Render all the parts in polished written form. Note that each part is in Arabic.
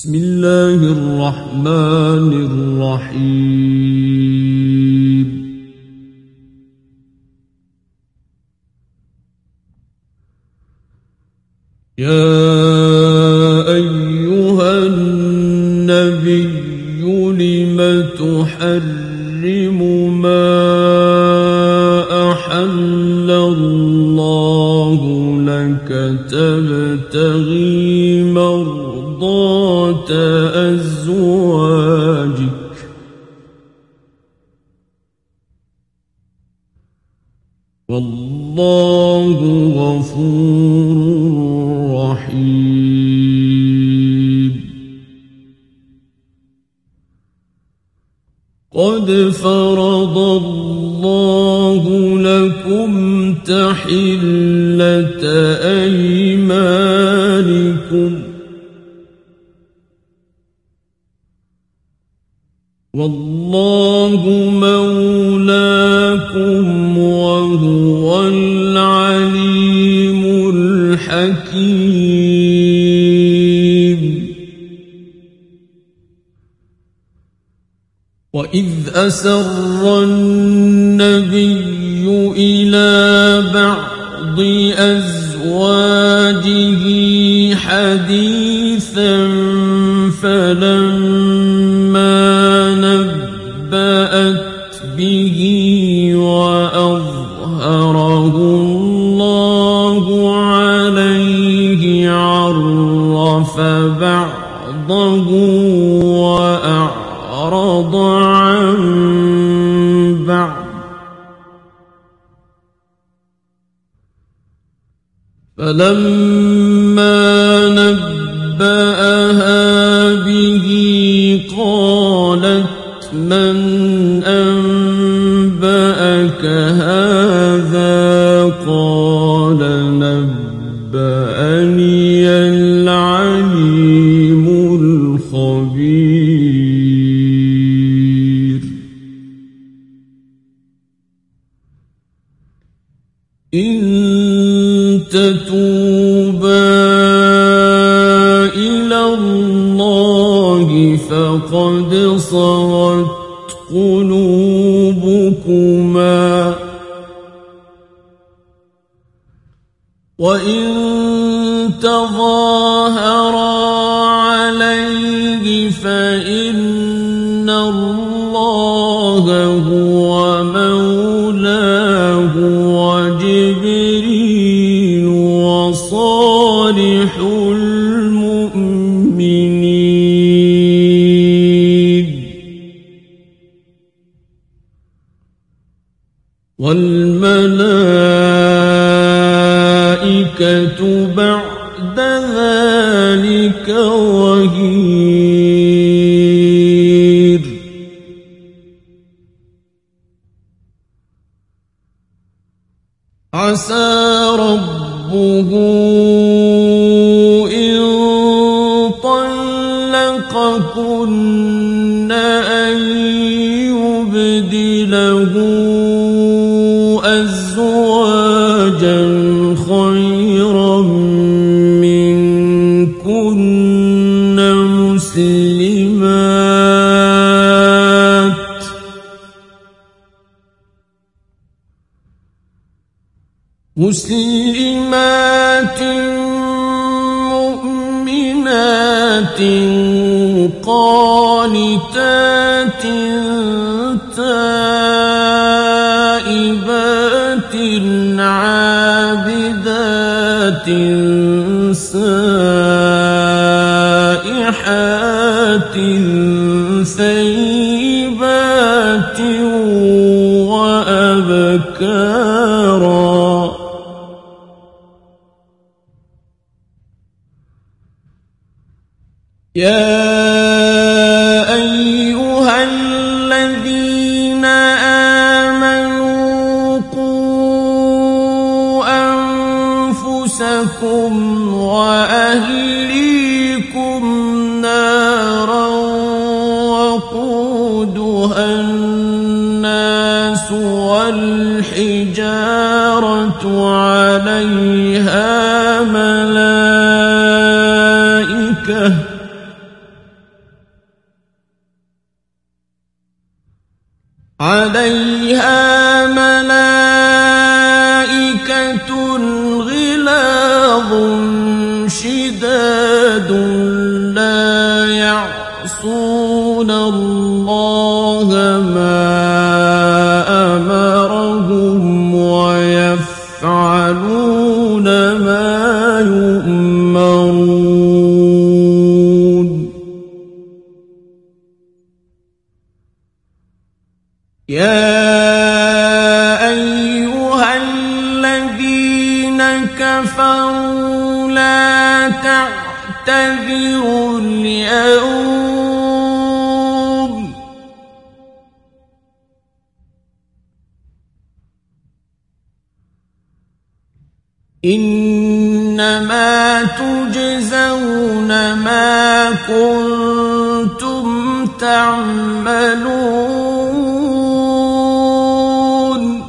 بسم الله الرحمن الرحيم يا أيها النبي لم تحرم ما أحل الله لك تبتغي مرضات أزواجك والله غفور رحيم قد فرض الله لكم تحلة أيمانكم والله مولاكم وهو العليم الحكيم وإذ أسر النبي إلى بعض أزواجه حديثا فلما نبأت به وأظهره الله عليه عرف بعضه وأعرض عن بعض فلما نبأها به قالت من أنبأك هذا قال نبأني العليم الخبير إن تتوبا إلى الله فقد صغت قلوبكما وإن تظاهرا عليه فإن الله هو مولاه وجبريل وصالح المؤمنين والملائكة بعد ذلك ظهير عسى ربه إن طلقكن أن يبدله أزواجا خيرا منكن مسلمات مؤمنات قانتات تائبات عابدات سائحات ثيبات وأبكارا يا أيها الذين آمنوا قوا أنفسكم وأهليكم نارا وقودها الناس والحجارة عليها ملائكة عليها ملائكة غلاظ شداد لا يعصون الله ما أمرهم ويفعلون ما يؤمرون يا أيها الذين كفروا لا تعتذروا اليوم إنما تجزون ما كنتم تعملون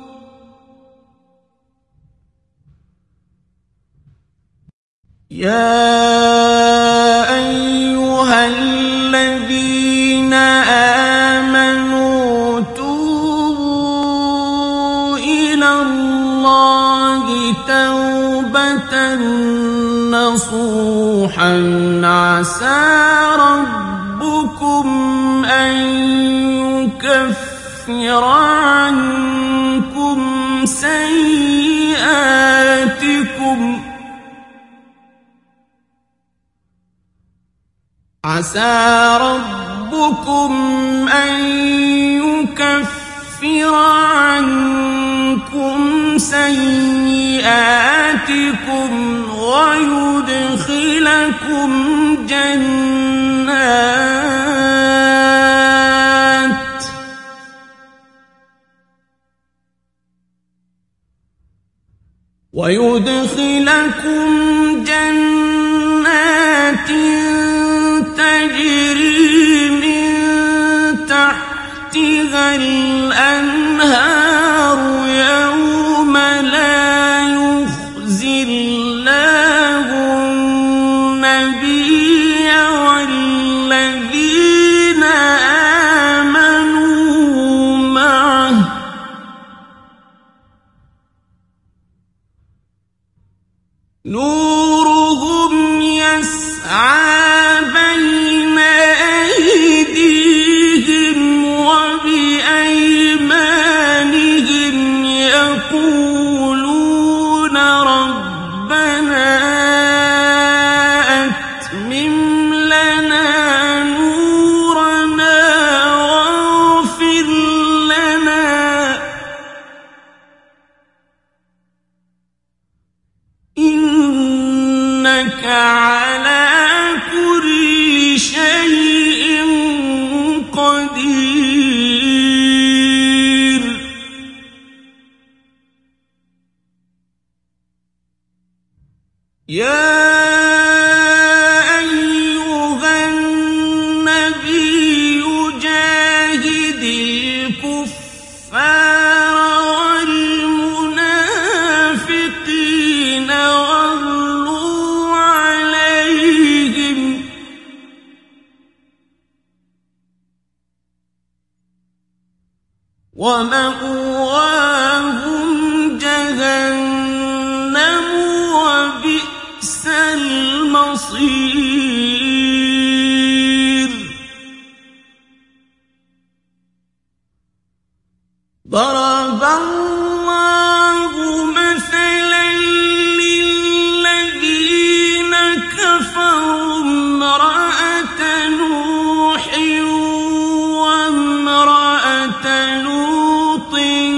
يا أيها الذين آمنوا توبوا إلى الله توبة نصوحا عسى ربكم أن يكفر عنكم سيئاتكم عسى ربكم أن يكفر عنكم سيئاتكم ويدخلكم جنات تجري من تحتها الأنهار يوم لا يخزي الله النبي والذين آمنوا معه نورهم يسعى بين أيديهم وبأيمانهم يقولون ربنا أتمم لنا نورنا واغفر لنا إنك على كل شيء قدير يا أيها النبي جاهد الكفار والمنافقين واغلظ عليهم ومأواهم جهنم وبئس المصير ضرب الله مثلا للذين كفروا امرأة نوح وامرأة لوط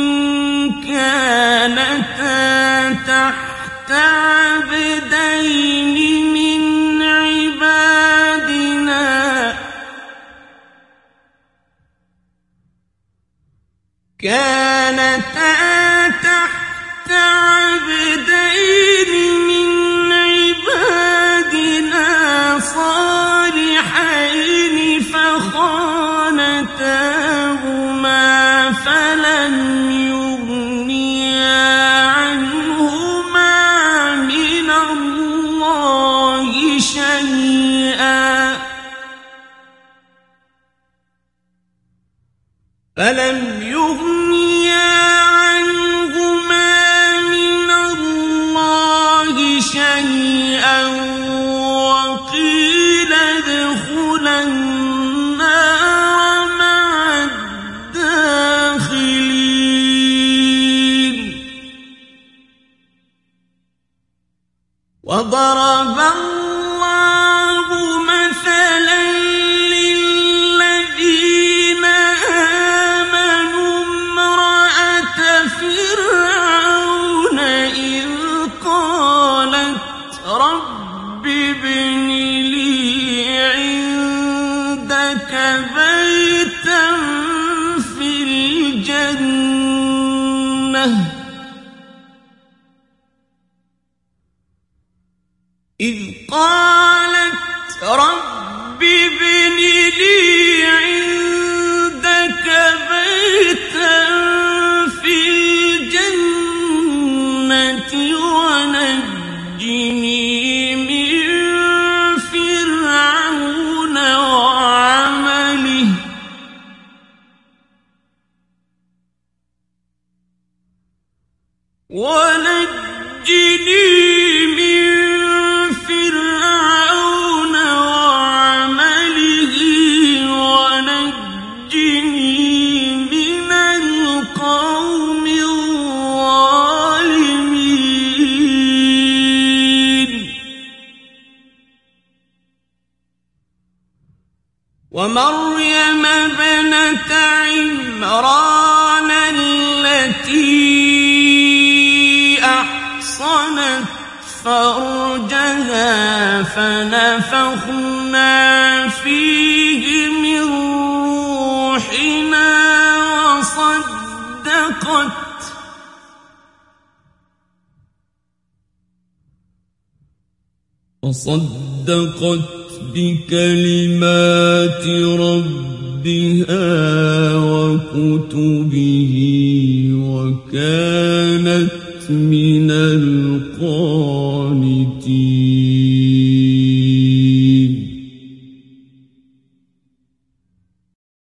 كانتا تحت عبدين من عبادنا صالحين فخانتاهما فلم يغنيا عنهما من الله شيئا فلم يغنيا عنهما من الله شيئا وقيل ادخلا النار مع الداخلين. وضرب الله مثلا للذين آمنوا امرأة فرعون إذ قالت رب ابن لي عندك بيتا في الجنة إذ قالت رب ابن لي عندك بيتا في الجنة ونجني من فرعون وعمله ونجني من القوم الظالمين. ومريم ابنة عمران التي أحصنت فرجها فنفخنا فيه من روحنا وصدقت بكلمات ربها وكتبه وكانت من القانتين.